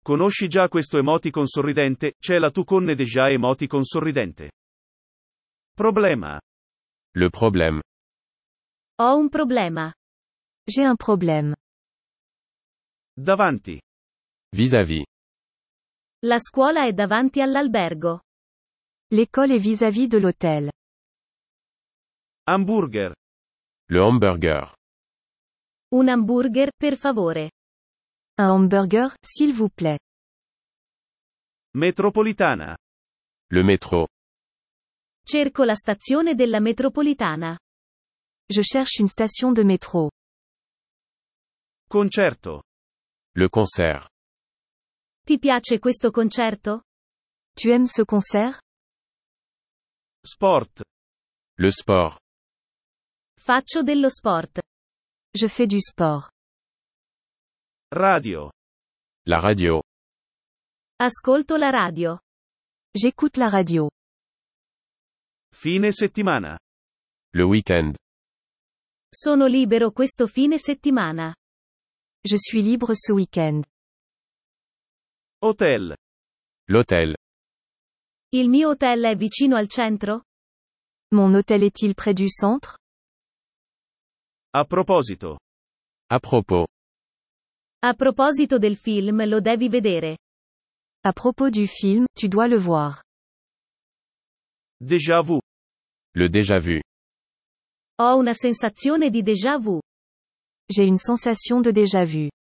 Conosci già questo emoticon sorridente? C'è la tu conne déjà emoticon sorridente. Problema. Le problème. Ho un problema. J'ai un problème. Davanti. Vis-à-vis. La scuola è davanti all'albergo. L'école est vis-à-vis de l'hôtel. Hamburger. Le hamburger. Un hamburger, per favore. Un hamburger, s'il vous plaît. Metropolitana. Le métro. Cerco la stazione della metropolitana. Je cherche une station de métro. Concerto. Le concert. Ti piace questo concerto? Tu aimes ce concert? Sport. Le sport. Faccio dello sport. Je fais du sport. Radio. La radio. Ascolto la radio. J'écoute la radio. Fine settimana. Le week-end. Sono libero questo fine settimana. Je suis libre ce week-end. Hotel. L'hôtel. Il mio hotel è vicino al centro? Mon hôtel est-il près du centre? A proposito. À propos. A proposito del film, lo devi vedere. À propos du film, tu dois le voir. Déjà vu. Le déjà vu. Ho una sensazione di déjà vu. J'ai une sensation de déjà vu.